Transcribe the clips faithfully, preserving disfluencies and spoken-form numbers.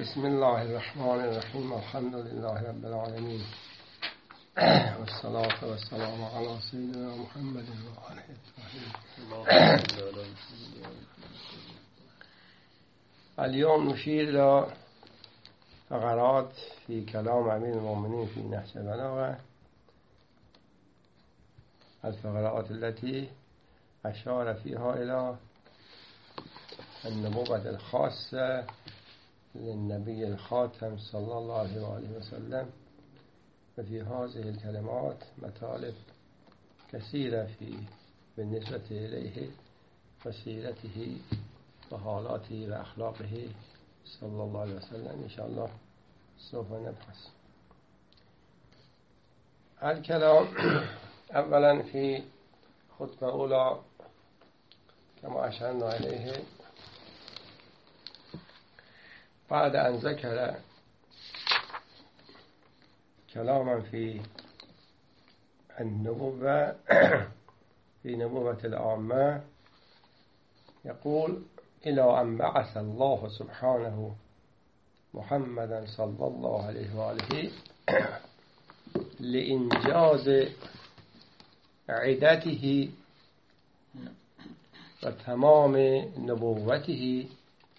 بسم الله الرحمن الرحیم. الحمد لله رب العالمین والصلاة والسلام على سيدنا محمد وآله الطاهرين. اليوم نشير إلى فقرات في كلام أمير المؤمنين في نهج البلاغة، الفقرات التي أشار فيها إلى النبوة الخاصة للنبي الخاتم صلى الله عليه وسلم. وفي هذه الكلمات مطالب كثيرة في بالنسبة إليه وسيرته وحالاته وأخلاقه صلى الله عليه وسلم. إن شاء الله سوف نبحث الكلام أولا في خطبة أولى كما أشرنا إليه، بعد أن ذكر كلاما في النبوة في نبوة العامة، يقول: إلى أن بعث الله سبحانه محمدا صلى الله عليه وآله لإنجاز عدته وتمام نبوته،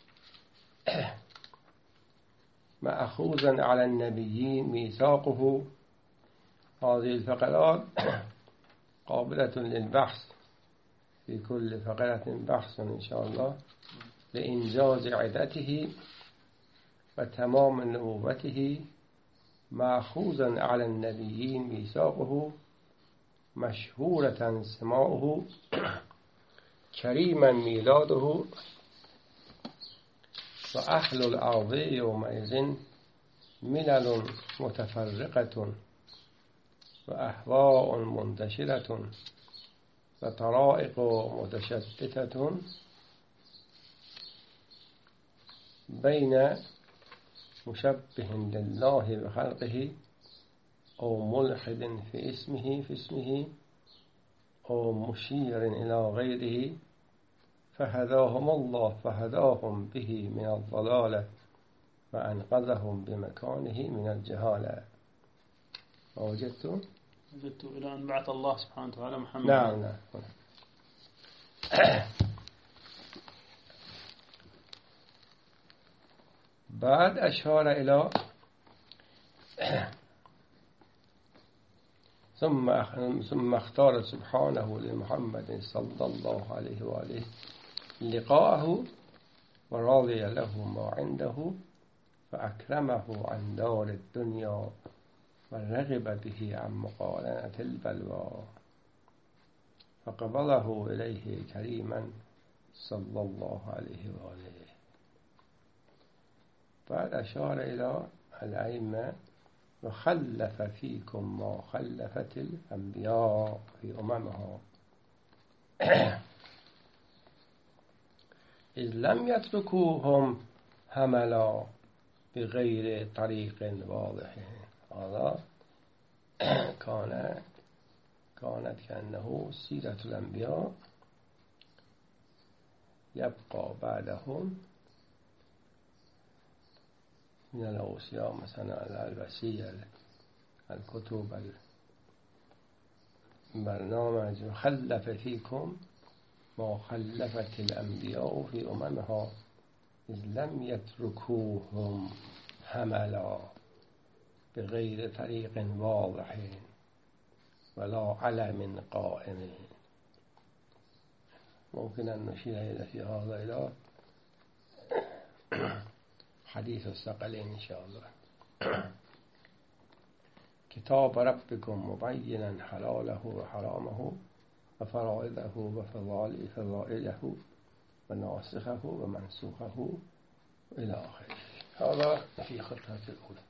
مأخوذا على النبيين ميثاقه. هذه الفقرات قابلة للبحث، في كل فقرة بحث إن شاء الله. لإنجاز عدته وتمام نبوته، مأخوذا على النبيين ميثاقه، مشهورة سماؤه، كريما ميلاده، وأهل الأرض يومئذ ملل متفرقة وأهواء منتشرة وطرائق متشتتة بين مشبه لله وخلقه أو ملحد في اسمه في اسمه أو مشير إلى غيره، فهداهم الله فهداهم به من الضلالة وأنقذهم بمكانه من الجهالة. وجدت وجدت إلى أن بعث الله سبحانه وتعالى محمد. نعم نعم. بعد أشار إلى ثم ثم اختار سبحانه لمحمد صلى الله عليه وآله لقاءه، ورضي له ما عنده، فأكرمه عن دار الدنيا، ورغب به عن مقارنة البلوى، فقبله إليه كريما صلى الله عليه وآله. بعد أشار إلى الأئمة: وخلف فيكم ما خلفت الأنبياء في أممها، إذ لم يتركوهم هملا بغير طريق واضح. هذا كان كانت كأنه سيرة الأنبياء يبقى بعدهم من الأوصياء مثلا الوصية، الكتب، البرنامج. خلف فيكم ما خلفت الأنبياء في أممها، إذ لم يتركوهم هملا بغير طريق واضح ولا علم قائم. ممكن أن نشير إلى في هذا إلى حديث الثقلين إن شاء الله. كتاب ربكم مبينا حلاله وحرامه وفرائضه وفضائله وناسخه ومنسوخه إلى آخره. هذا في خطة الأولى.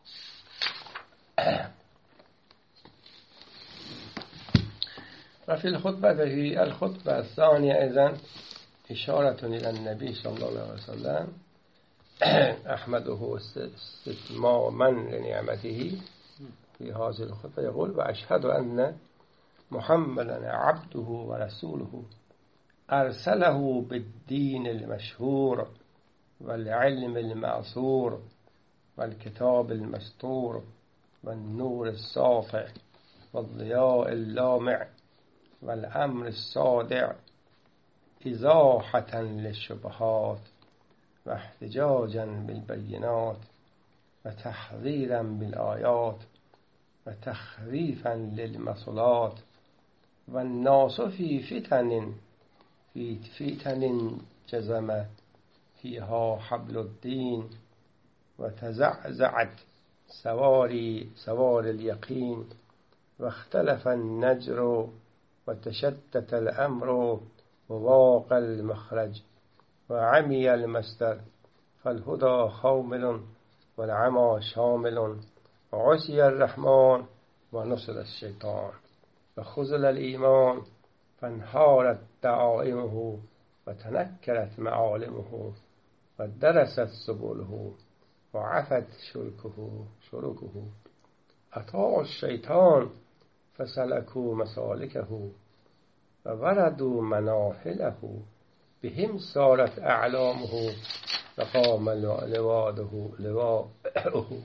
وفي الخطبة في الخطبة الثانية إذن إشارة إلى النبي صلى الله عليه وسلم، أحمده استتماما لنعمته. في هذه الخطبة يقول: وأشهد أن محمدا عبده ورسوله أرسله بالدين المشهور والعلم المأثور والكتاب المسطور والنور الساطع والضياء اللامع والأمر الصادع إزاحة للشبهات واحتجاجا بالبينات وتحذيرا بالآيات وتخريفا للمصلات والناس في فتن في فتن جزم فيها حبل الدين وتزعزعت سواري سوار اليقين واختلف النجر وتشتت الأمر وضاق المخرج وعمي المصدر فالهدى خامل والعمى شامل وعصي الرحمن ونصر الشيطان وخذل الإيمان فانهارت دعائمه وتنكرت معالمه ودرست سبله وعفت شركه شركه أطاعوا الشيطان فسلكوا مسالكه ووردوا مناهله بهم صارت أعلامه وقام لواده لواءه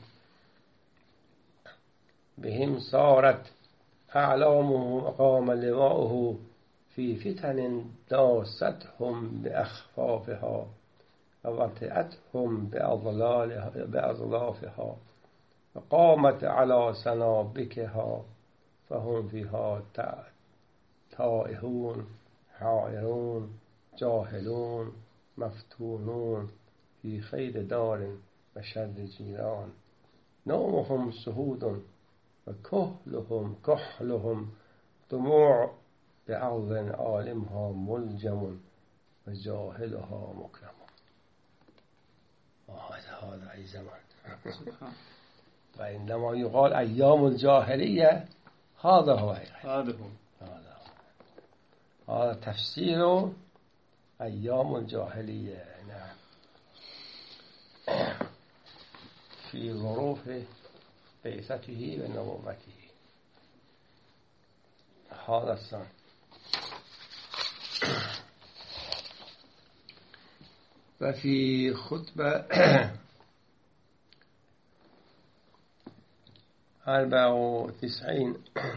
بهم صارت أعلامه وقام لواءه في فتن داستهم بأخفافها ووطئتهم بأظلافها وقامت على سنابكها فهم فيها تائهون حائرون جاهلون مفتونون في خير دار وشر جيران نومهم سهود وكحلهم كحلهم دموع بأرض عالمها ملجم وجاهلها مكرم. وهذا هذا أي زمان. وإنما يقال أيام الجاهلية هذا هو هذا هو هذا هذا تفسير أيام الجاهلية. نعم. في ظروف بعثته ونبوته. هذا السنة وفي خطبة أربعة وتسعين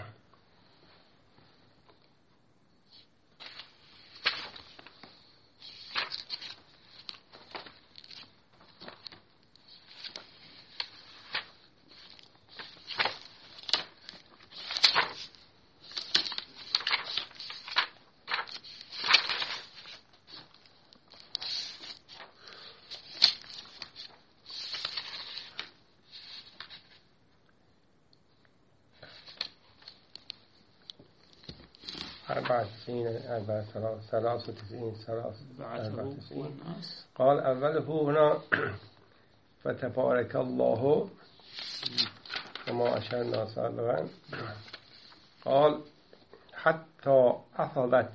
أربعة وتسعين أربعة ثلاثة وتسعين ثلاثة وتسعين قال أوله هنا فتبارك الله كما أشرنا سابقا قال حتى أخذت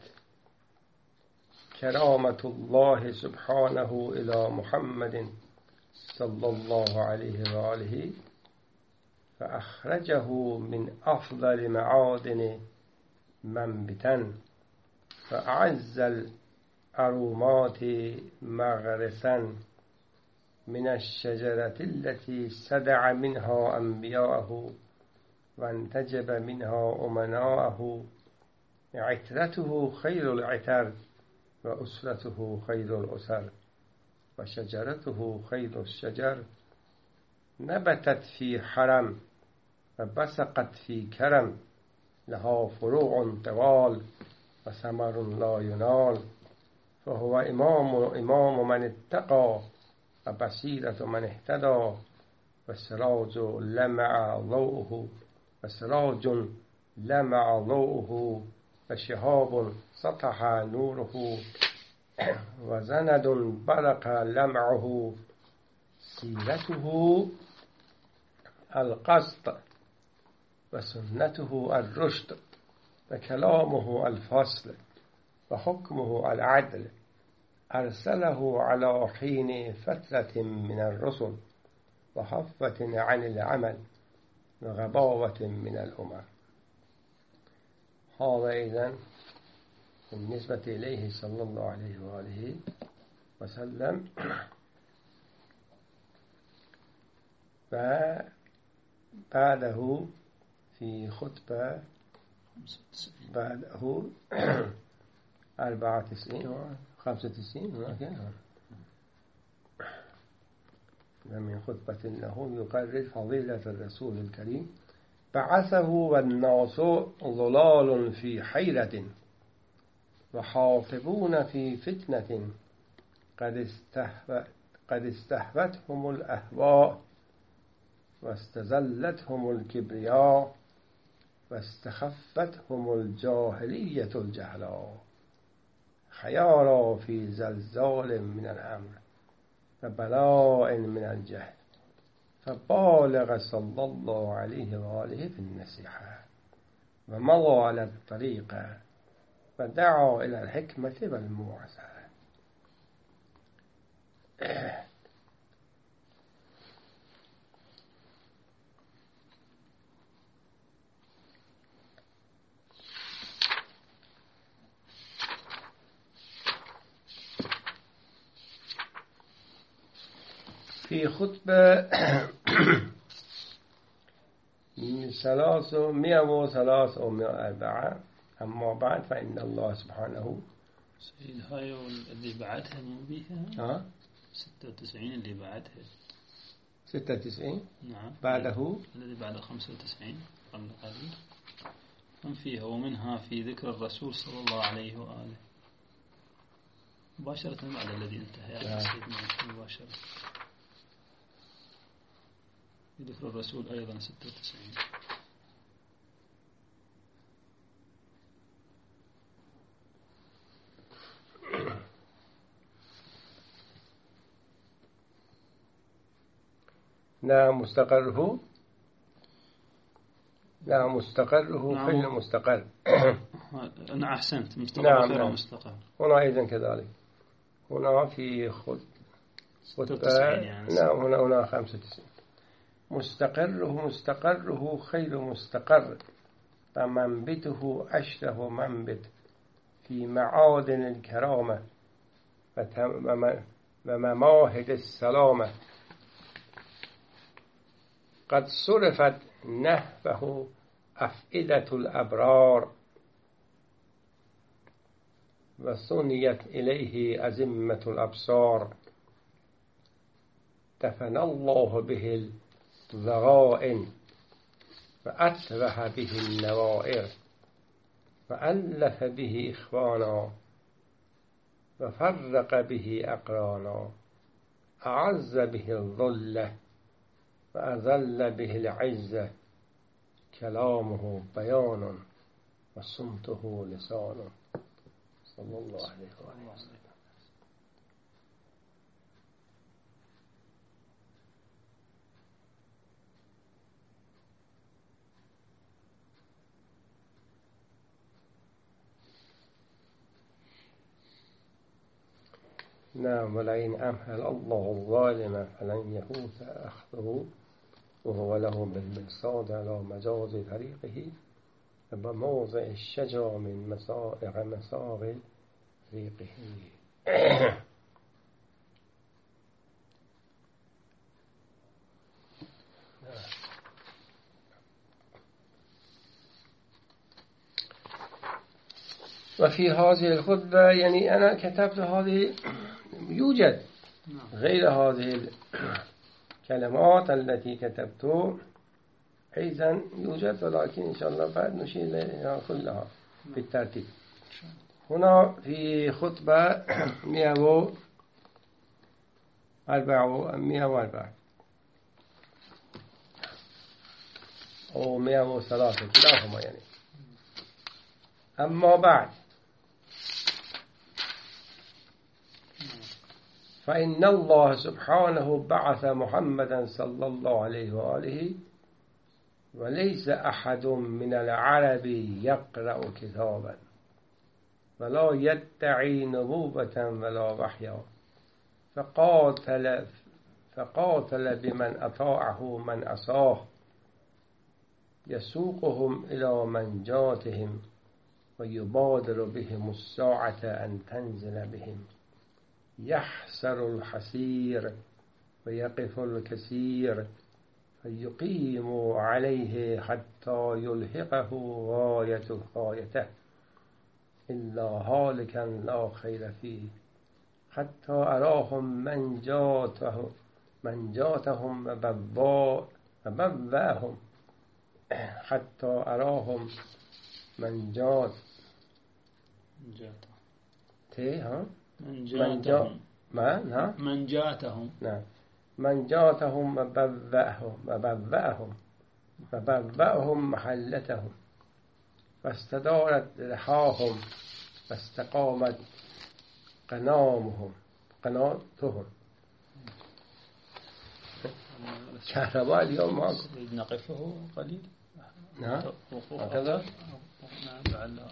كرامة الله سبحانه إلى محمد صلى الله عليه وآله فأخرجه من أفضل معادن منبتا فأعز الأرومات مغرسا من الشجرة التي سدع منها أنبياءه وانتجب منها أمناءه عترته خير العتر وأسرته خير الأسر وشجرته خير الشجر نبتت في حرم وبسقت في كرم لها فروع طوال وثمر لا ينال فهو إمام إمام من اتقى وبصيرة من اهتدى والسراج لمع ضوءه والسراج لمع ضوءه وشهاب سطح نوره وزند برق لمعه سيرته القسط وسنته الرشد وكلامه الفصل وحكمه العدل أرسله على حين فترة من الرسل وحفة عن العمل وغباوة من الأمم. هذا إذن بالنسبة إليه صلى الله عليه وآله وسلم و بعده في خطبة بعده أربعة وتسعين وخمسة وتسعين هناك. ومن خطبة أنه يقرر فضيلة الرسول الكريم بعثه والناس ضلال في حيرة وحاطبون في فتنة قد استهوت قد استهوتهم الأهواء واستزلتهم الكبرياء واستخفتهم الجاهلية الجهلاء خيارا في زلزال من الأمر وبلاء من الجهل فبالغ صلى الله عليه وآله في النصيحة ومضى على الطريق ودعا إلى الحكمة والموعظة. في خطبة ثلاثة مئة وثلاثة ومئة وأربعة. أما بعد فإن الله سبحانه سيد هاي اللي بعدها مو بيها ها ستة وتسعين اللي بعدها ستة وتسعين نعم بعده الذي بعد خمسة وتسعين قبل قليل من فيها ومنها في ذكر الرسول صلى الله عليه وآله مباشرة بعد الذي انتهى مباشرة في ذكر الرسول أيضا ستة وتسعين. نعم مستقره نعم مستقره نعم. فعل مستقر. أنا أحسنت مستقر نعم خير نعم. مستقر هنا أيضا كذلك. هنا في خط خطبة يعني. نعم هنا هنا خمسة وتسعين. مستقره مستقره خير مستقر ومنبته أشرف منبت في معادن الكرامة ومماهد السلامة قد صرفت نحوه أفئدة الأبرار وصنيت إليه أزمة الأبصار دفن الله به الذرائن وأتبه به النوائر وألف به إخوانا وفرق به أقرانا أعز به الظلة وأذل به العزة كلامه بيان وصمته لسان صلى الله عليه وسلم. نعم ولئن أمهل الله الظالم فلن يفوت أخذه وهو له بالمرصاد على مجاز طريقه وبموضع الشجر من مسائق مساغ ريقه. وفي هذه الخطبة يعني أنا كتبت هذه يوجد غير هذه الكلمات التي كتبت أيضا يوجد ولكن إن شاء الله بعد نشير إليها كلها بالترتيب. هنا في خطبة مئة وأربعة مئة وأربعة أو مئة وثلاثة كلاهما يعني. أما بعد فإن الله سبحانه بعث محمدا صلى الله عليه وآله وليس أحد من العرب يقرأ كتابا ولا يدعي نبوة ولا وحيا فقاتل فقاتل بمن أطاعه من أصاه يسوقهم إلى منجاتهم ويبادر بهم الساعة أن تنزل بهم يحسر الحسير ويقف الكثير فيقيم عليه حتى يلحقه غاية غايته إلا هالكا لا خير فيه حتى أراهم من جاته من جاتهم وبوأهم حتى أراهم من جات تي ها من جاتهم من ها من جاتهم نعم من جاتهم وبوأهم وبوأهم وبوأهم محلتهم فاستدارت رحاهم واستقامت قنامهم قناتهم. كهرباء اليوم ماكو. نقفه قليل. نعم هكذا. نعم لعله.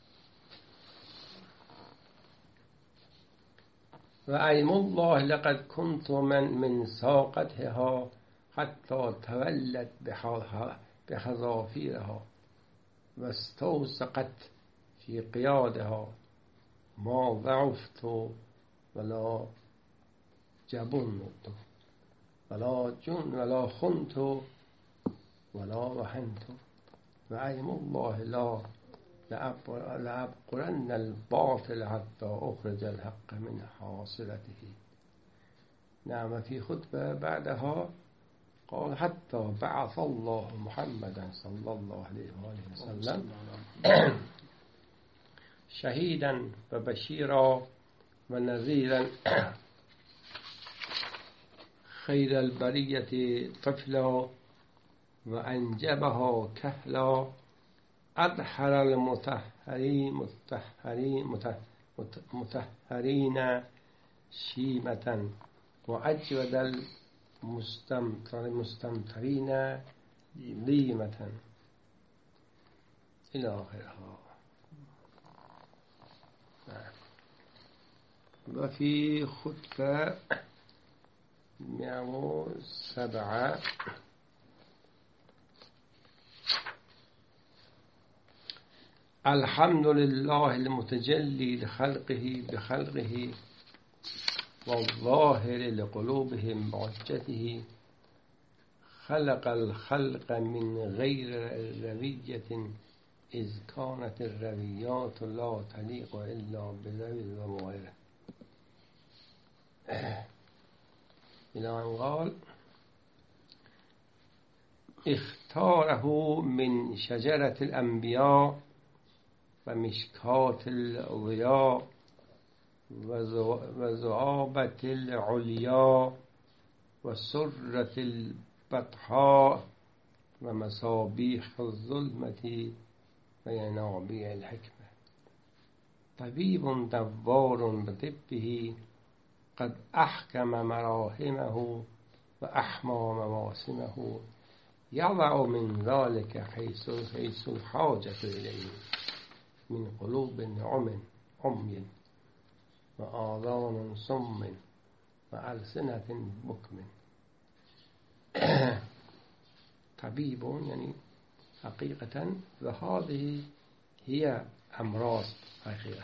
وأيم الله لقد كنت من من ساقتها حتى تولت بحذافيرها واستوثقت في قيادها ما ضعفت ولا جبنت ولا جن ولا خنت ولا وهنت وأيم الله لا لأبقرن الباطل حتى أخرج الحق من حاصلته. نعم في خطبة بعدها قال حتى بعث الله محمدا صلى الله عليه وآله وسلم شهيدا وبشيرا ونذيرا خير البرية طفلا وأنجبها كهلا أدحر المطهرين مطهرين مطهرين شيمة وأجود المستمطرين ليمة إلى آخرها. وفي خطبة مئة وسبعة الحمد لله المتجلي لخلقه بخلقه والظاهر لقلوبهم بعجته خلق الخلق من غير روية إذ كانت الرويات لا تليق إلا بذوي الضمائر إلى أن قال اختاره من شجرة الأنبياء ومشكات الضياء وذؤابة العليا وسرة البطحاء ومصابيح الظلمة وينابيع الحكمة طبيب دوار بطبه قد أحكم مراهمه وأحمى مواسمه يضع من ذلك حيث حيث الحاجة إليه من قلوب عم عمي وآذان صم وألسنة بكم. طبيب يعني حقيقة وهذه هي أمراض حقيقة.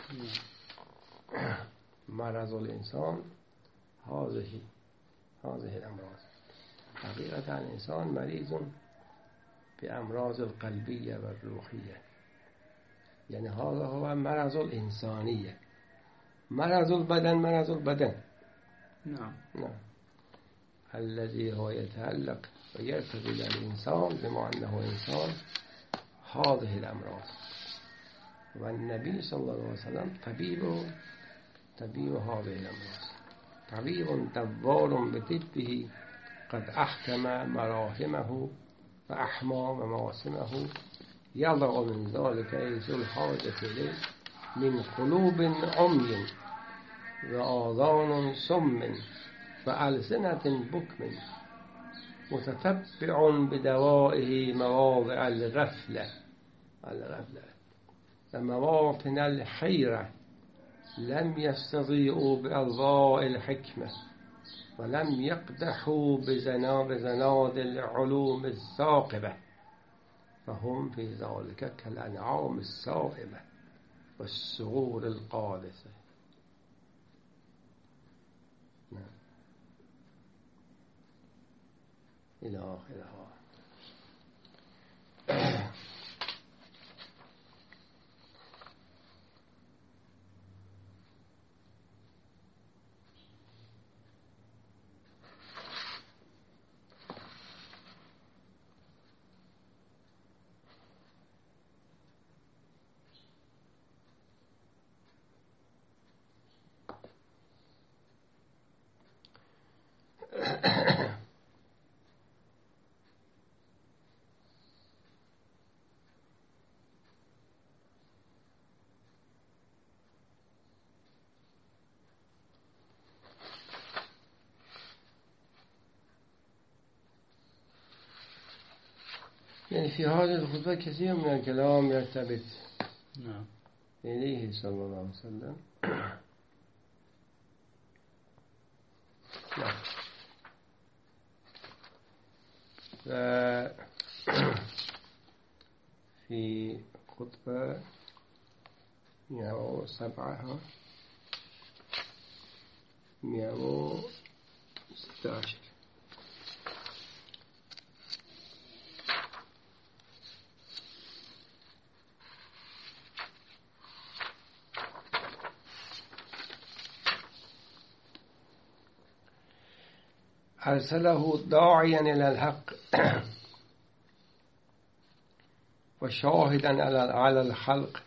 مرض الإنسان هذه هذه الأمراض حقيقة. الإنسان مريض بأمراض القلبية والروحية، يعني هذا هو مرض الإنسانية. مرض البدن مرض البدن نعم نعم الذي هو يتعلق ويرتبط بالإنسان بما أنه إنسان هذه الأمراض. والنبي صلى الله عليه وسلم طبيب طبيب هذه الأمراض طبيب دوار بطبه قد أحكم مراهمه وأحمى مواسمه يضع من ذلك حيث الحاجة إليه من قلوب عمي وآذان صم وألسنة بكم متتبع بدوائه مواضع الغفلة الغفلة ومواطن الحيرة لم يستضيئوا بأضواء الحكمة ولم يقدحوا بزناد بزناد العلوم الثاقبة فهم في ذلك كالأنعام السائبة والصغور القادسة. إلى آخرها. يعني في هذه الخطبة كثير من الكلام يرتبط نعم إليه صلى الله عليه وسلم. نعم. في خطبة مئة وسبعة مئة وستة عشر أرسله داعيا إلى الحق وشاهدا على الخلق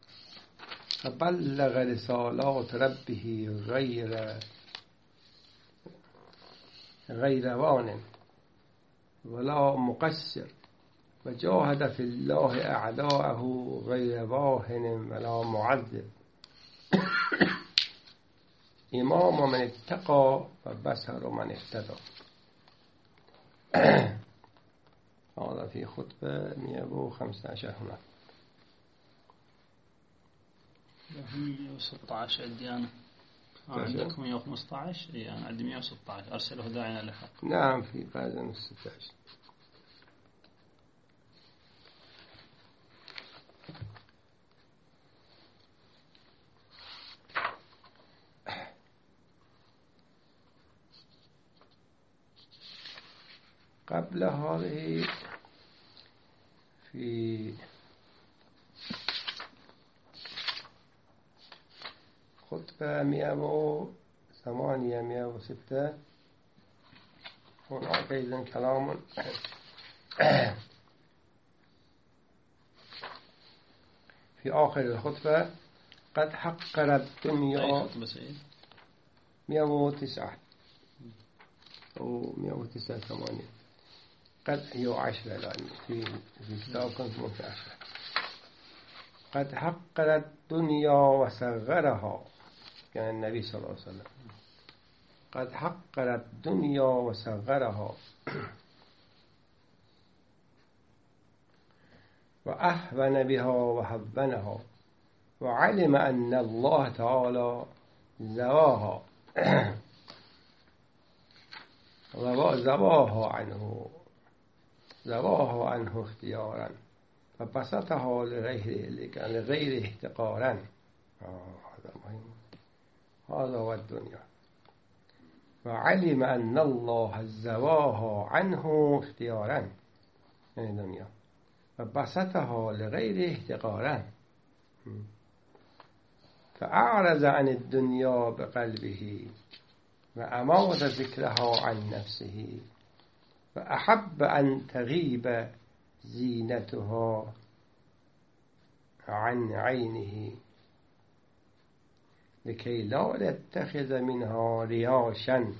فبلغ رسالات ربه غير غير وان ولا مقصر وجاهد في الله أعداءه غير واهن ولا معذب إمام من اتقى وبصر من اهتدى. هذا في خطبة مئة وخمسة عشر هنا. مئة وستة عشر عندي أنا. عندكم مئة وخمسة عشر؟ إيه أنا عندي مئة وستة عشر. أرسله داعيا إلى الحق. نعم في بعض من ستة عشر. قبل هذه في خطبة مئة وثمانية مئة وستة هناك إذن كلام في آخر الخطبة قد حقر الدنيا مئة وتسعة أو مئة وتسعة ثمانية قد هي عشرة الآن في في كتاب كنت ممكن عشرة. قد حقر الدنيا وصغرها يعني النبي صلى الله عليه وسلم قد حقر الدنيا وصغرها وأهون بها وهونها وعلم أن الله تعالى زواها زواها عنه زواها عنه اختيارا فبسطها لغير لغير احتقارا. هذا مهم. هذا هو الدنيا. وعلم أن الله زواها عنه اختيارا يعني الدنيا فبسطها لغير احتقارا فأعرض عن الدنيا بقلبه وأماط ذكرها عن نفسه وأحب أن تغيب زينتها عن عينه لكي لا يتخذ منها رياشا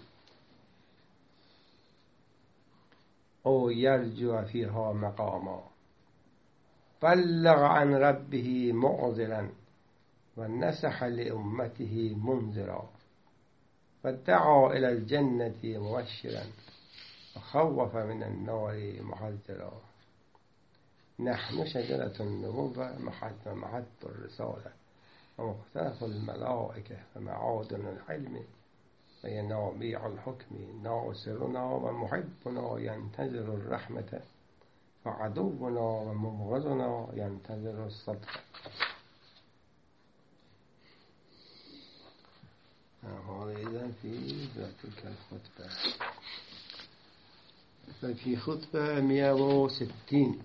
أو يرجو فيها مقاما. بلغ عن ربه معذرا ونصح لأمته منذرا ودعا إلى الجنة مبشرا وخوف من النار محذرا. نحن شجرة النبوة محد الرسالة ومختلف الملائكة ومعادن العلم وينابيع الحكم ناصرنا ومحبنا ينتظر الرحمة وعدونا ومبغضنا ينتظر الصدق. هذا إذن في ذلك الخطبة. في خطبة مئة وستين.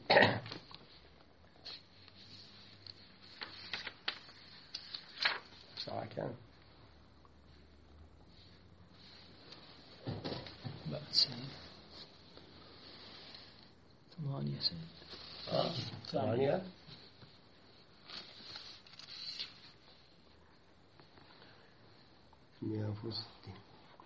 ساعة كام؟ بعد سنة ثمانية سنة آه. ثمانية مئة وستين.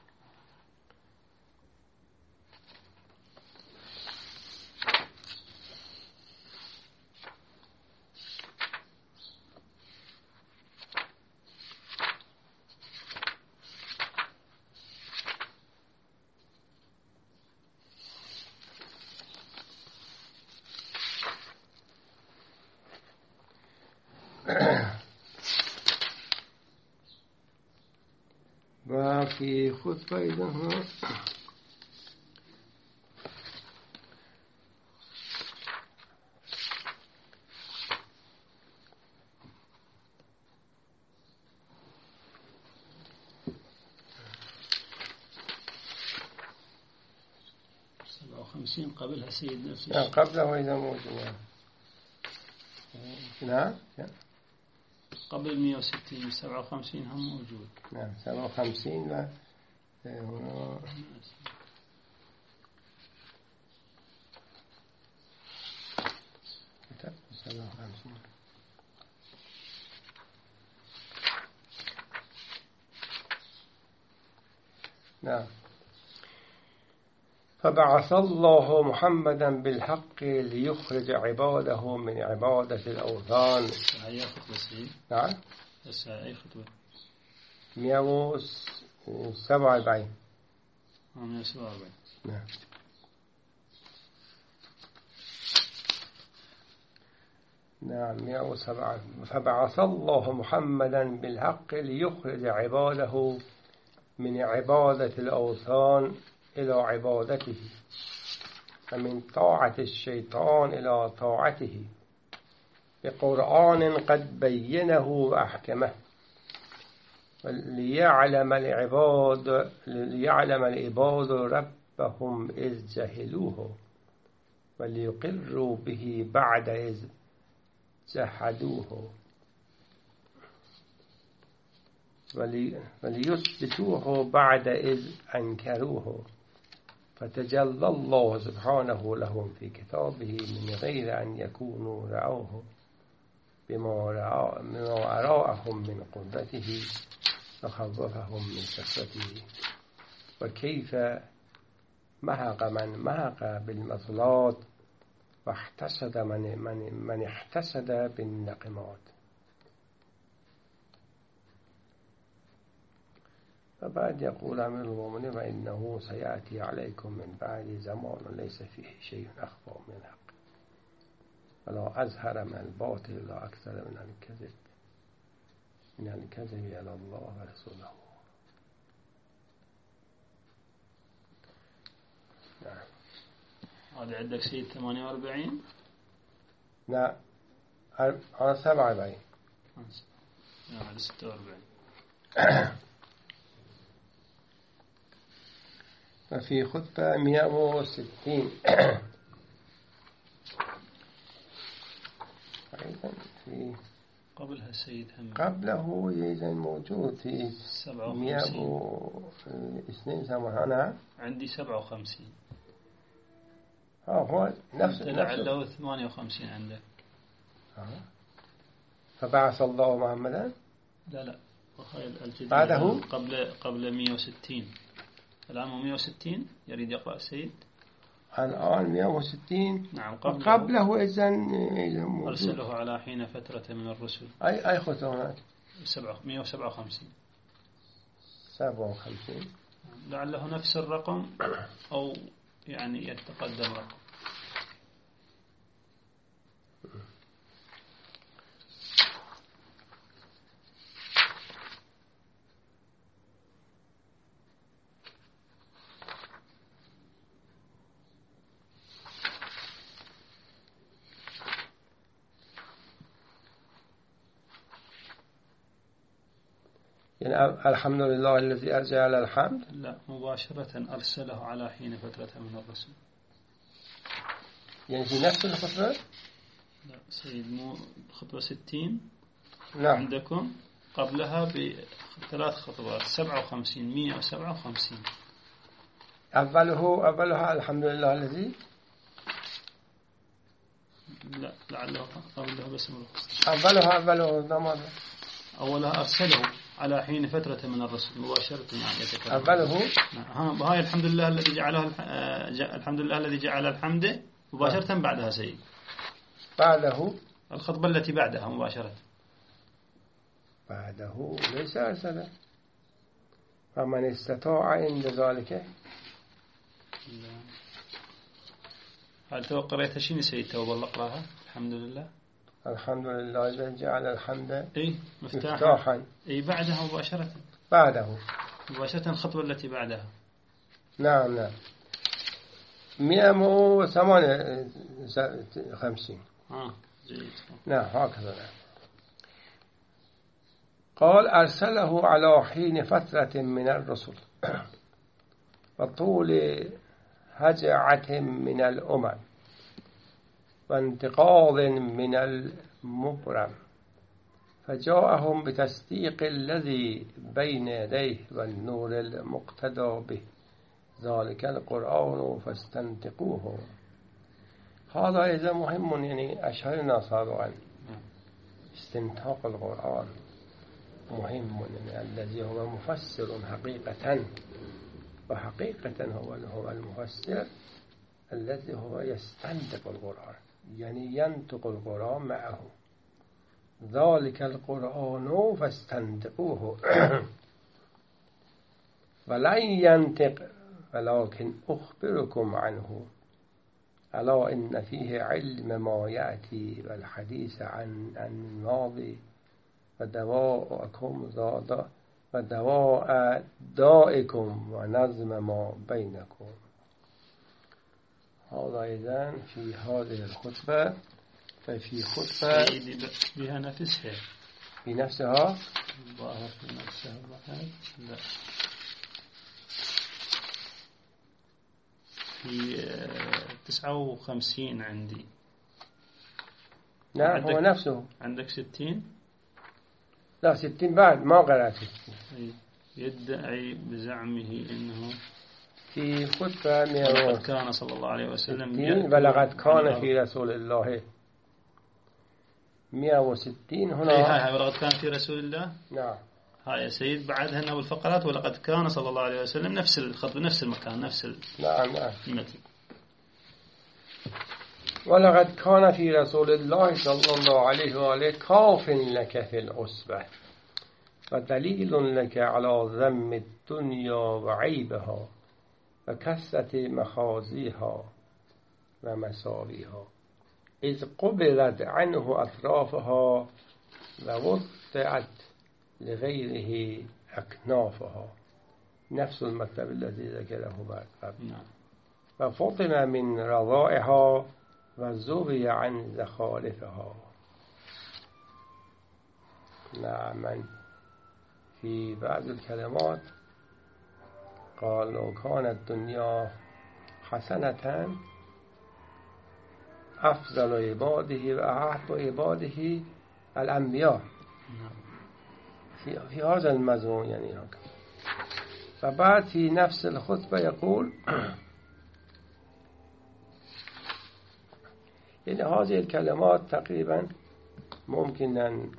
وفي خطبة إذا هنا سبعة وخمسين قبلها سيد نفس الشيء قبله إذا موجود. نعم قبل مئة وستين سبعة وخمسين هم موجود. نعم سبعة وخمسين و كتاب سبعة وخمسين. نعم. فبعث الله محمدا بالحق ليخرج عباده من عبادة الأوثان. أي خطبة سيد؟ نعم. بس أي خطبة؟ مئة وسبعة وأربعين. مئة وسبعة وأربعين. نعم. نعم مئة وسبعة. فبعث الله محمدا بالحق ليخرج عباده من عبادة الأوثان إلى عبادته ومن طاعة الشيطان إلى طاعته بقرآن قد بينه وأحكمه ليعلم العباد ليعلم العباد ربهم إذ جهلوه وليقروا به بعد إذ جحدوه وليثبتوه بعد إذ أنكروه فتجلى الله سبحانه لهم في كتابه من غير أن يكونوا رأوه بما أراءهم من قدرته وخوفهم من كثرته وكيف محق من محق بالمثلات واحتسد من, من, من احتسد بالنقمات. فبعد يقول أمير المؤمنين وإنه سيأتي عليكم من بعد زمان ليس فيه شيء أخفى من الحق ولا أزهر من الباطل ولا أكثر من الكذب من الكذب على الله ورسوله. نعم. هذا عندك سيد ثمانية وأربعين؟ لا أنا سبعة وأربعين. نعم ستة وأربعين. وفي خطبة مئة وستين. في قبلها سيد هم قبله إذا موجود في مئة واثنين سمعنا عندي سبعة وخمسين. ها هو نفس لعله ثمانية وخمسين عندك. آه. فبعث الله محمدا لا لا بعده قبل قبل مئة وستين. الآن مئة وستين يريد يقرأ السيد الآن مئة وستين. نعم قبله, قبله إذن أرسله على حين فترة من الرسل. أي أي خطوة مئة وسبعة وخمسين. سبعة وخمسين لعله نفس الرقم أو يعني يتقدم رقم. يعني الحمد لله الذي أرجع الحمد. لا مباشرة أرسله على حين فترة من الرسل. يعني في نفس الخطبة؟ لا سيد، مو خطبة ستين نعم. عندكم قبلها بثلاث خطوات سبعة وخمسين مئة وسبعة وخمسين. أوله أولها الحمد لله الذي، لا لعله قبلها بس أولها أوله نماذج أولها أرسله على حين فترة من الرسل مباشرة يعني يتكلم. أوله ها هاي الحمد لله الذي جعلها الحمد لله الذي جعل الحمد مباشرة بعدها سيد. بعده الخطبة التي بعدها مباشرة. بعده ليس أرسله. فمن استطاع عند ذلك. هل تو قرأت شيء سيد تو والله اقراها؟ الحمد لله. الحمد لله الذي جعل الحمد إيه مفتاحا. مفتاحا. إيه بعدها مباشرة. بعده مباشرة الخطوة التي بعدها. نعم نعم. مئة وثمانية وخمسين. آه جيد. نعم هكذا. قال أرسله على حين فترة من الرسل وطول هجعة من الأمم وانتقاض من المبرم فجاءهم بتصديق الذي بين يديه والنور المقتدى به ذلك القرآن فاستنطقوه. هذا إذا مهم يعني أشهرنا سابقا استنطاق القرآن مهم يعني الذي هو مفسر حقيقة، وحقيقة هو هو المفسر الذي هو يستنطق القرآن يعني ينطق القرآن معه. ذلك القرآن فاستنطقوه ولن ينطق ولكن أخبركم عنه ألا إن فيه علم ما يأتي والحديث عن الماضي ودواءكم زاد ودواء دائكم ونظم ما بينكم. هذا إذن في هذه الخطبة. ففي خطبة بها نفسها بنفسها ظاهر في نفسها لا في تسعة وخمسين عندي. نعم هو نفسه. عندك ستين؟ لا ستين بعد ما قرأت ستين. يدعي بزعمه إنه في خطبة مئة كان صلى الله عليه وسلم بلغت كان في رسول الله مئة وستين هنا. هاي هاي بلغت كان في رسول الله. نعم هاي يا سيد بعدها أنه الفقرات ولقد كان صلى الله عليه وسلم نفس الخط بنفس المكان نفس ال... نعم نعم المتن. ولقد كان في رسول الله صلى الله عليه وآله كاف لك في العصبة ودليل لك على ذم الدنيا وعيبها وكثرة مخازيها ومساويها إذ قبلت عنه أطرافها ووضعت لغيره أكنافها. نفس المطلب الذي ذكره بعد قبل. وفطم من رضائها وزوي عن زخارفها. نعم. في بعض الكلمات قال لو كانت الدنيا حسنة أفضل عباده وأحب عباده الأنبياء في, في هذا المضمون يعني هكذا. فبعد في نفس الخطبة يقول يعني هذه الكلمات تقريبا ممكن أن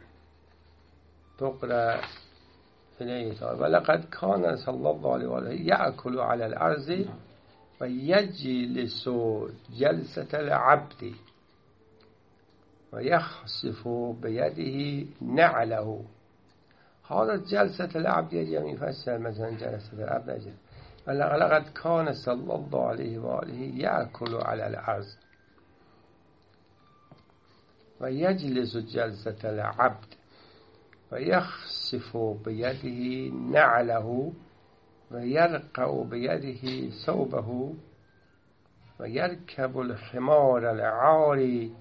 تقرأ في الإيثار. ولقد كان صلى الله عليه وسلم يأكل على الأرض ويجلس جلسة العبد ويخسف بيده نعله. هذا جلسة العبد يجب أن يفسر مثلا جلسة العبد. ولقد كان صلى الله عليه وآله يأكل على الأرض ويجلس جلسة العبد ويخسف بيده نعله ويرقع بيده ثوبه ويركب الحمار العاري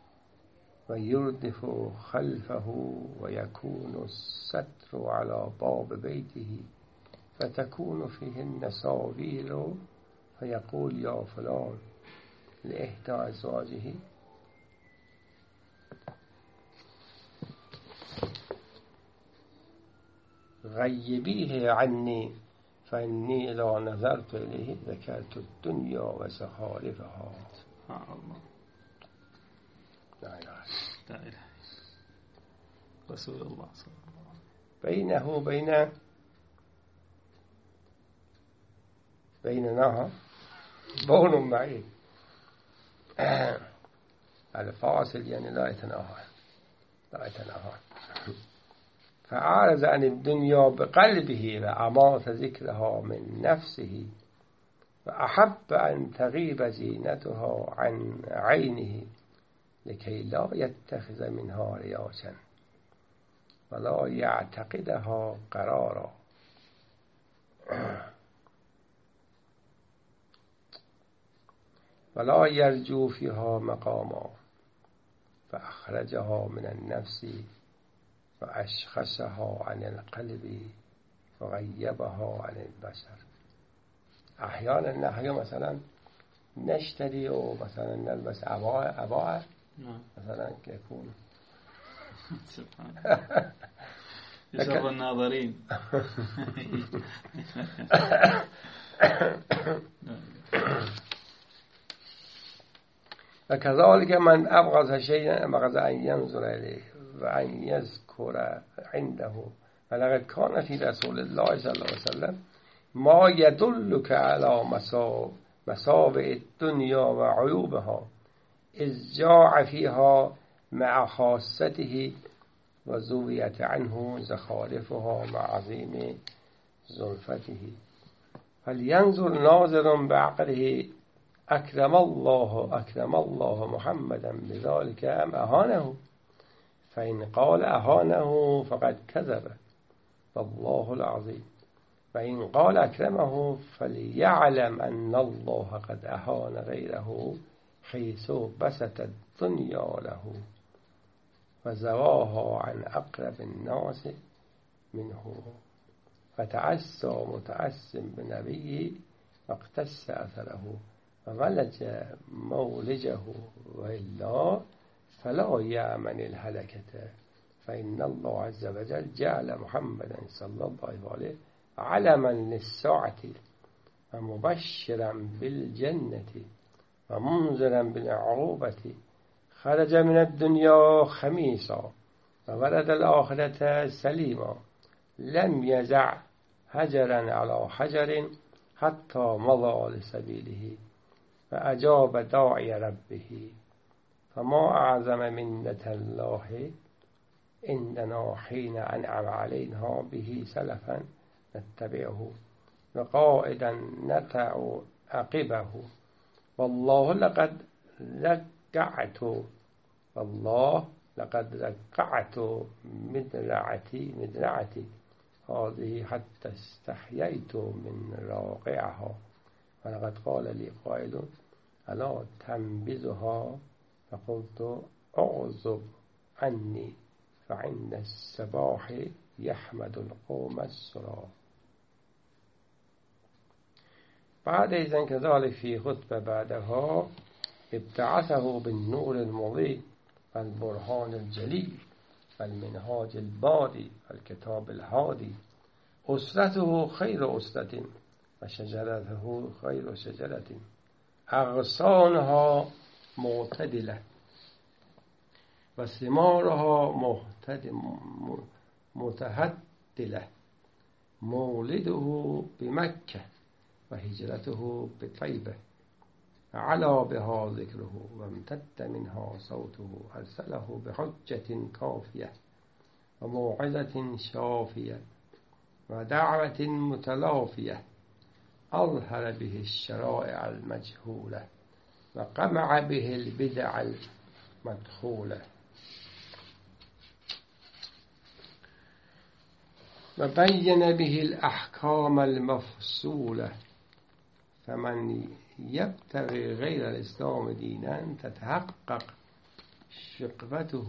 ويردف خلفه ويكون الستر على باب بيته فتكون فيه النساويل فيقول يا فلان لإحدى أزواجه غيبيه عني فإني إذا نظرت إليه ذكرت الدنيا وزخارفها. سبحان الله. لا إله لا إله رسول الله صلى الله عليه وسلم. بينه بين بيننا بون بعيد. الفاصل يعني لا يتناهى لا يتناهى. فعارض عن الدنيا بقلبه وأمات ذكرها من نفسه وأحب أن تغيب زينتها عن عينه لكي لا يتخذ منها رياشا ولا يعتقدها قرارا ولا يرجو فيها مقاما فأخرجها من النفس وأشخصها عن القلب وغيبها عن البشر. أحيانا نحن مثلا نشتري مثلا نلبس عباءة عباءة مثلا يكون سبحان يسر الناظرين. وكذلك من أبغض شيئا أبغض أن ينظر إليه وأن يذكر عنده. ولقد كان في رسول الله صلى الله عليه وسلم ما يدلك على مساوئ الدنيا وعيوبها إذ جاء فيها مع خاصته وزويت عنه زخارفها مع عظيم زلفته. فلينظر ناظر بعقله أكرم الله أكرم الله محمدا بذلك أم أهانه. فإن قال أهانه فقد كذب والله العظيم. وإن قال أكرمه فليعلم أن الله قد أهان غيره حيث بسط الدنيا له وزواها عن أقرب الناس منه. فتعسى متعس بنبيه واقتس أثره وولج مولجه وإلا فلا يأمن الهلكة. فإن الله عز وجل جعل محمدا صلى الله عليه علما للساعة ومبشرا بالجنة ومنذرا بالعقوبة. خرج من الدنيا خميسا وولد الآخرة سليما لم يزع حجرا على حجر حتى مضى لسبيله فأجاب داعي ربه. فما أعظم منة الله إننا حين أنعم علينا به سلفا نتبعه وقائدا نتع عقبه. والله لقد رقعت والله لقد رقعت مدرعتي مدرعتي هذه حتى استحييت من راقعها. ولقد قال لي قائل ألا تنبذها فقلت أعذب عني فعند الصباح يحمد القوم السرى. بعد إذن كذلك في خطبة بعدها ابتعثه بالنور المضيء والبرهان الجليل والمنهاج البادي والكتاب الهادي. أسرته خير أسرة وشجرته خير شجرة أغصانها معتدلة وثمارها متهدلة. مولده بمكة وهجرته بطيبة على بها ذكره وامتد منها صوته. أرسله بحجة كافية وموعظة شافية ودعوة متلافية. أظهر به الشرائع المجهولة وقمع به البدع المدخولة وبين به الأحكام المفصولة. فمن يبتغي غير الإسلام دينا تتحقق شقفته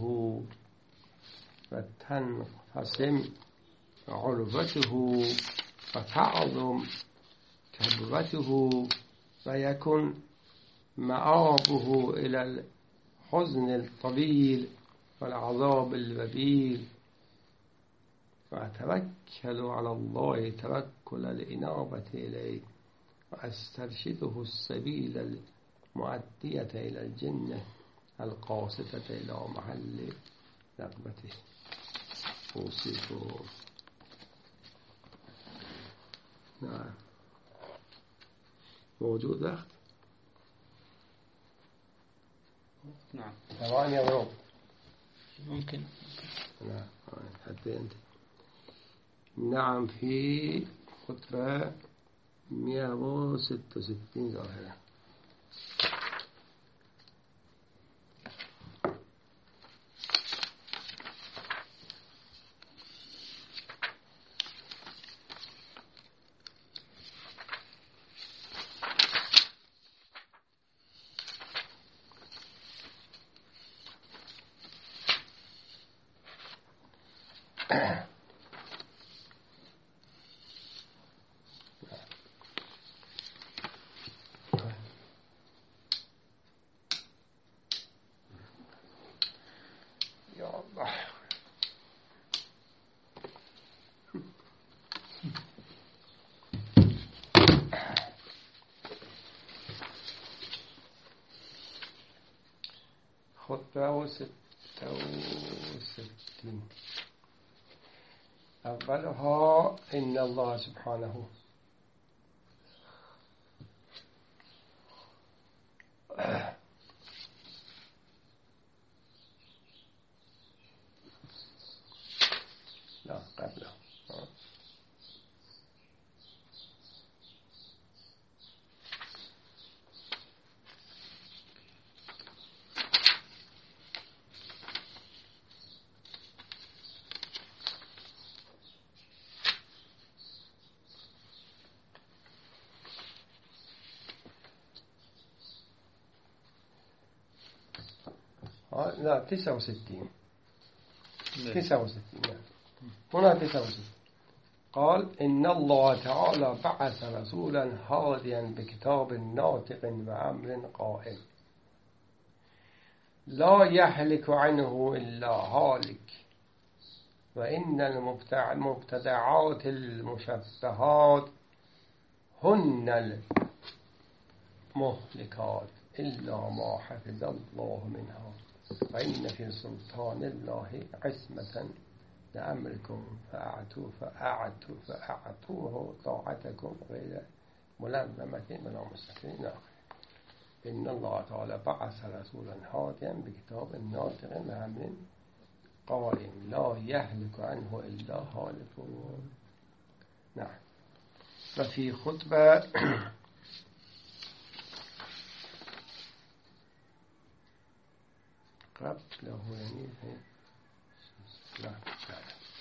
وتنقسم عربته وتعظم كبوته ويكون مآبه إلى الحزن الطويل والعذاب الوبيل، وأتوكل على الله توكل الإنابة إليه، وأسترشده السبيل المؤدية إلى الجنة القاصدة إلى محل رغبته. أوصيكم. نعم موجود وقت؟ نعم ثمانية وربع ممكن. نعم حتى أنت. نعم في خطبة مئة وستة وستين ظاهرة. خطبة وستة وستين. أولها إن الله سبحانه لا قبله لا تسعة وستين تسعة وستين هنا تسعة وستين. قال إن الله تعالى بعث رسولا هاديا بكتاب ناطق وأمر قائم لا يهلك عنه إلا هالك، وإن المبتدعات المشبهات هن المهلكات إلا ما حفظ الله منها، فإن في سلطان الله عصمة لأمركم فأعتوا فأعتوا فأعطوه طاعتكم غير ملزمة ولا مستقيم. إن الله تعالى بعث رسولا هاديا بكتاب ناطق وأمر قائم لا يهلك عنه إلا هالك. نعم. وفي خطبة قبله يعني لا لا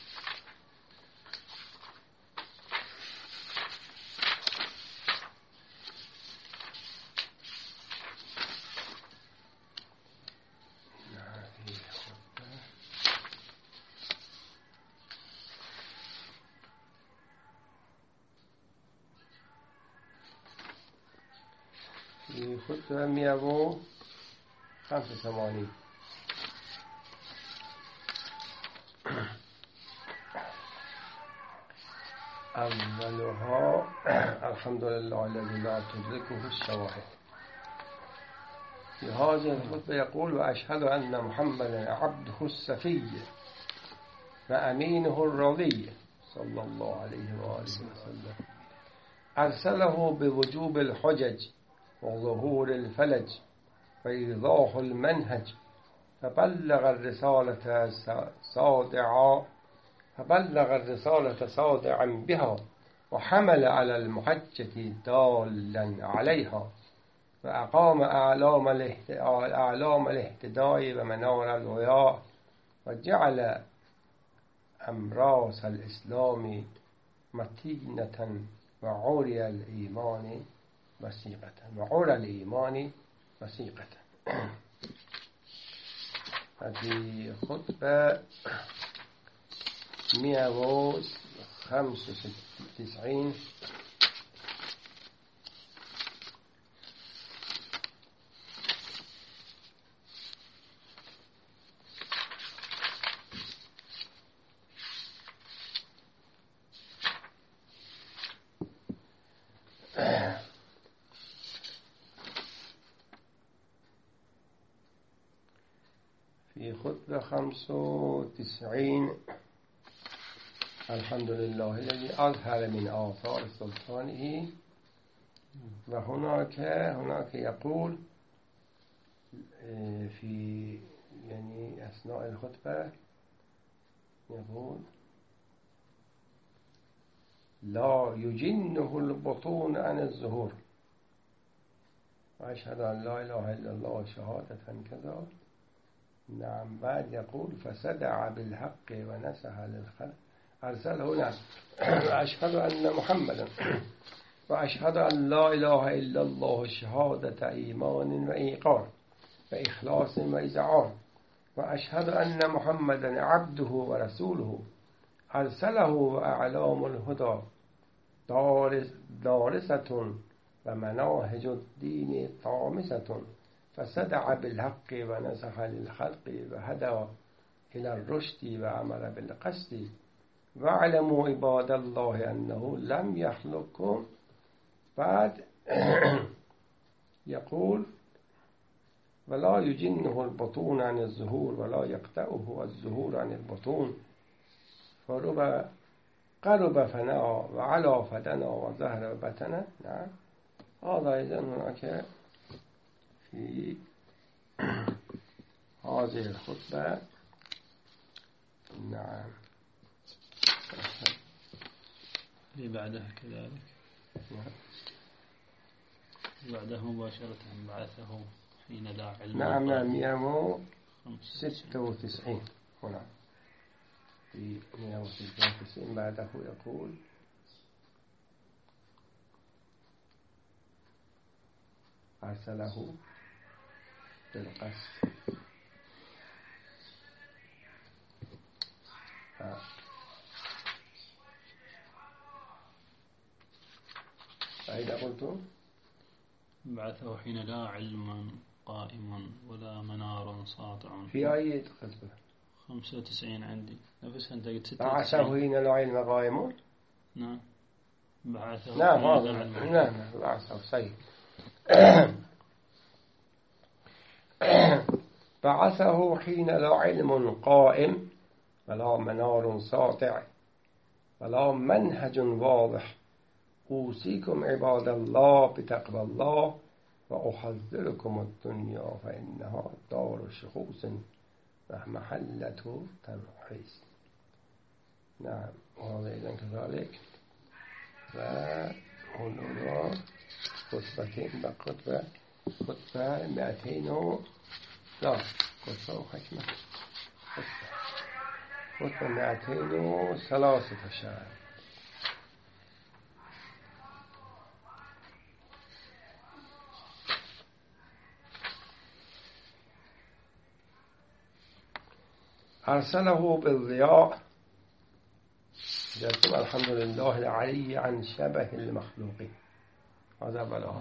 في خطبة مئة وخمسة وثمانين. أولها الحمد لله الذي لا تدركه الشواهد. في هذه الخطبة يقول وأشهد أن محمدا عبده الصفي وأمينه الرضي صلى الله عليه وآله وسلم أرسله بوجوب الحجج وظهور الفلج وإيضاح المنهج، فبلغ الرسالة صادعا فبلغ الرسالة صادعا بها، وحمل على المحجة دالا عليها، وأقام أعلام أعلام الاهتداء ومنار الوياء، وجعل أمراس الإسلام متينة وعري الإيمان وثيقة وعرى الإيمان وثيقة. هذه خطبة مئة وخمسة وتسعين. بعد خمس وتسعين. الحمد لله الذي أظهر من آثار سلطانه. وهناك هناك يقول في يعني أثناء الخطبة يقول لا يجنه البطون عن الظهور وأشهد أن لا إله إلا الله شهادة كذا. نعم. بعد يقول فصدع بالحق ونسح للخلق أرسله. نعم. وأشهد أن محمدا وأشهد أن لا إله إلا الله شهادة إيمان وإيقان وإخلاص وإذعان. وأشهد أن محمدا عبده ورسوله أرسله وأعلام الهدى دارسة ومناهج الدين طامسة. فصدع بالحق ونصح للخلق وهدى إلى الرشد وأمر بالقسط. واعلموا عباد الله أنه لم يخلقكم. بعد يقول ولا يجنه البطون عن الظهور ولا يقطعه الظهور عن البطون. فرب قرب فنا وعلى فدنا وظهر بطنا. نعم. هذا أيضا هناك في هذه الخطبة. نعم. اللي بعدها كذلك. نعم. بعدها مباشرة بعثه حين لا علم. نعم. نعم. مئة وستة وتسعين هنا في مئة وستة وتسعين. بعده يقول أرسله بالقصد. أين قلت بعثه حين لا علم قائم ولا منار ساطع. في أي خطبة؟ خمسة وتسعين عندي نفسها. أنت قلت ستة بعثه وتسعين. حين لا علم قائم. نعم. بعثه. نعم. هذا نعم. بعثه صحيح. بعثه حين لا علم قائم ولا منار ساطع ولا منهج واضح. أوصيكم عباد الله بتقوى الله وأحذركم الدنيا فإنها دار شخوص ومحلة تمحيص. نعم. وهذا إذن كذلك. وهنا خطبتين بخطبة خطبة مئتين و لا خطبة وخشمة خطبة مئتين وثلاثة عشر. أرسله بالضياء. جلتم الحمد لله العلي عن شبه المخلوقين. هذا بلاغ.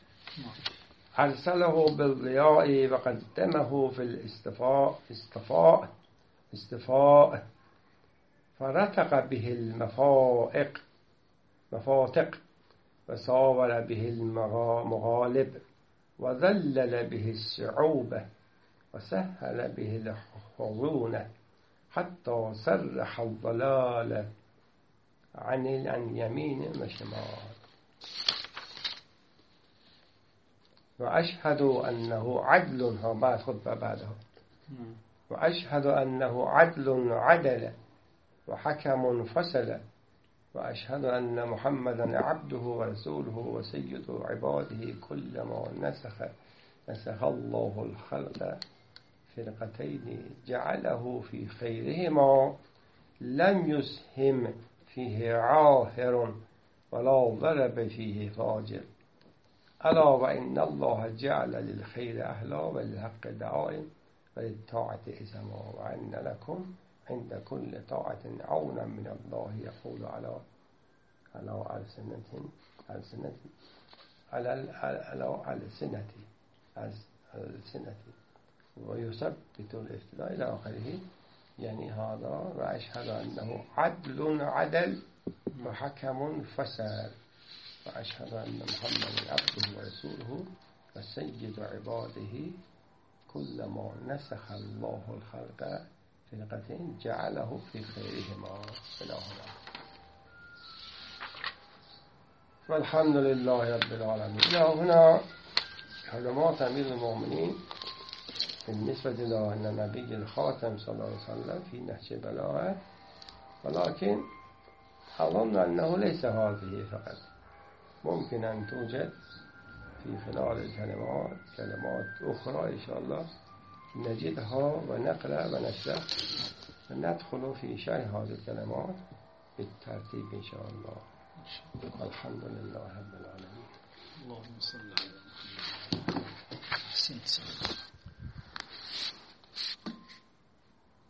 أرسله بالضياء وقدمه في الاستفاء استفاء استفاء فرتق به المفائق مفاتق وصاور به المغالب وذلل به الصعوبة وسهل به الحضونة حتى سرح الضلال عن عن يمين وشمال. وأشهد أنه عدل. ها بعد خطبة بعده. وأشهد أنه عدل عدل وحكم فصل. وأشهد أن محمدا عبده ورسوله وسيد عباده كلما نسخ نسخ الله الخلق فرقتين جعله في خيرهما لم يسهم فيه عاهر ولا ضرب فيه فاجر. ألا وإن الله جعل للخير أهلا وللحق دعائم وللطاعة إسما وأن لكم عند كل طاعة عونا من الله يقول على على ألسنة ألسنة على على ألسنة ألسنة ويثبت الافتلاء إلى آخره. يعني هذا. وأشهد أنه عدل عدل وحكم فساد. وأشهد أن محمد عبده ورسوله وسيد عباده كل ما نسخ الله الخلق فرقتين جعله في خيرهما إلهنا. والحمد لله رب العالمين. هنا كلمات أمير المؤمنين بالنسبة إلى أن النبي الخاتم صلى الله عليه وسلم في نهج بلاغة، ولكن أظن أنه ليس هذه فقط، ممكن أن توجد في خلال الكلمات كلمات أخرى إن شاء الله نجدها ونقرأ ونشرح وندخل في شرح هذه الكلمات بالترتيب إن شاء الله. الحمد لله رب العالمين. اللهم صل على محمد.